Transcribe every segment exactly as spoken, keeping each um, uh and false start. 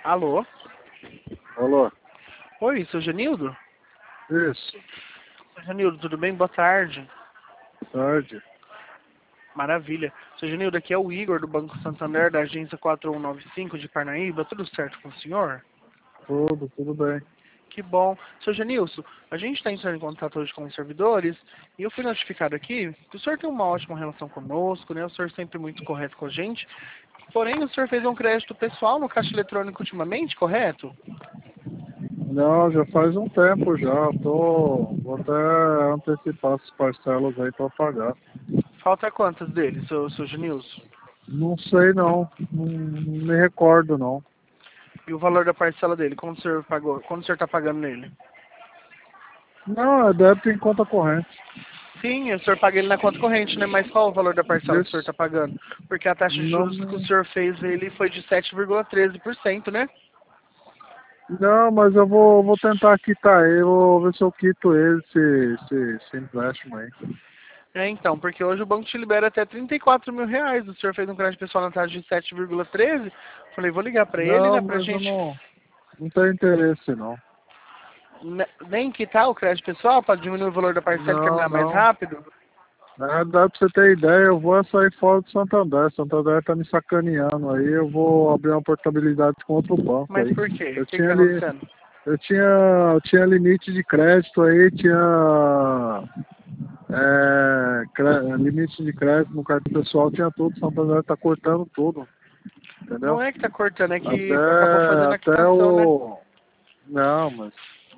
Alô? Alô? Oi, seu Genildo? Isso. Seu Genildo, tudo bem? Boa tarde. Tarde. Maravilha. Seu Genildo, aqui é o Igor do Banco Santander, da agência quatro um nove cinco de Parnaíba. Tudo certo com o senhor? Tudo, tudo bem. Que bom. Seu Genilson, a gente está entrando em contato hoje com os servidores e eu fui notificado aqui que o senhor tem uma ótima relação conosco, né? O senhor sempre muito correto com a gente. Porém, o senhor fez um crédito pessoal no caixa eletrônico ultimamente, correto? Não, já faz um tempo já. Tô, vou até antecipar as parcelas aí para pagar. Falta quantas deles, seu, seu Genilson? Não sei não. Não, não me recordo não. E o valor da parcela dele, como o senhor pagou? Quando o senhor está pagando nele? Não, é débito em conta corrente. Sim, o senhor paga ele na conta corrente, né? Mas qual o valor da parcela que o senhor está Isso. pagando? Porque a taxa de Não, juros que o senhor fez ele foi de sete vírgula treze por cento, né? não, mas eu vou, vou tentar quitar ele. Vou ver se eu quito ele, esse, esse, esse empréstimo aí. É, então, porque hoje o banco te libera até trinta e quatro mil reais. O senhor fez um crédito pessoal na taxa de sete vírgula treze. Falei, vou ligar pra ele, Não, né, pra mas eu gente não, não tenho interesse não. ne- nem quitar o crédito pessoal para diminuir o valor da parcela e Não, terminar mais não. rápido. Na realidade, pra você ter ideia, eu vou sair fora do Santander. Santander tá me sacaneando aí, eu vou abrir uma portabilidade com outro banco Mas aí. por quê? O Eu que que tinha tá ali, acontecendo? eu tinha, eu tinha limite de crédito aí, tinha é, cre- limite de crédito no cartão pessoal, tinha tudo. Santander tá cortando tudo, entendeu? Não é que tá cortando, é que acabou Até, fazendo a até quitação, né? o... Não, mas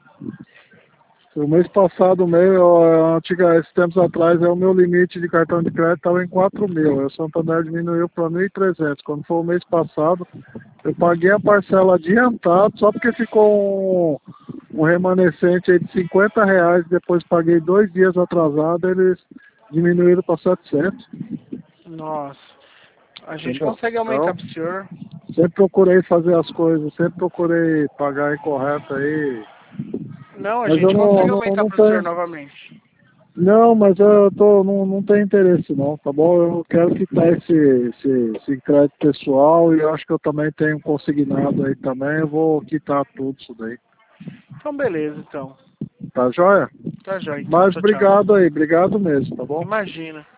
o mês passado, meu, antiga, esses tempos atrás, é o meu limite de cartão de crédito estava em quatro mil. O Santander diminuiu para mil e trezentos. Quando foi o mês passado, eu paguei a parcela adiantada só porque ficou um, um remanescente aí de cinquenta reais. Depois paguei dois dias atrasado, eles diminuíram para setecentos. Nossa, a gente Entendeu? consegue aumentar Então, pro senhor. sempre procurei fazer as coisas, sempre procurei pagar incorreto aí. Não, a Mas eu gente não, consegue não, aumentar não pro senhor tenho. novamente. Não, mas eu tô, não, não tenho interesse não, tá bom? Eu quero quitar esse, esse, esse crédito pessoal e eu acho que eu também tenho consignado aí também, eu vou quitar tudo isso daí. Então, beleza, então. Tá joia? Tá já, então. Mas Tchau, tchau. obrigado aí, obrigado mesmo, tá bom? Imagina.